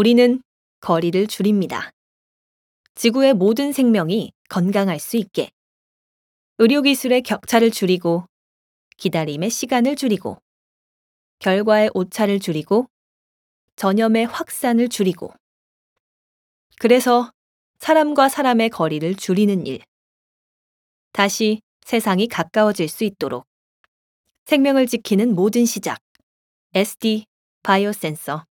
우리는 거리를 줄입니다. 지구의 모든 생명이 건강할 수 있게. 의료기술의 격차를 줄이고, 기다림의 시간을 줄이고, 결과의 오차를 줄이고, 전염의 확산을 줄이고. 그래서 사람과 사람의 거리를 줄이는 일. 다시 세상이 가까워질 수 있도록. 생명을 지키는 모든 시작. SD 바이오센서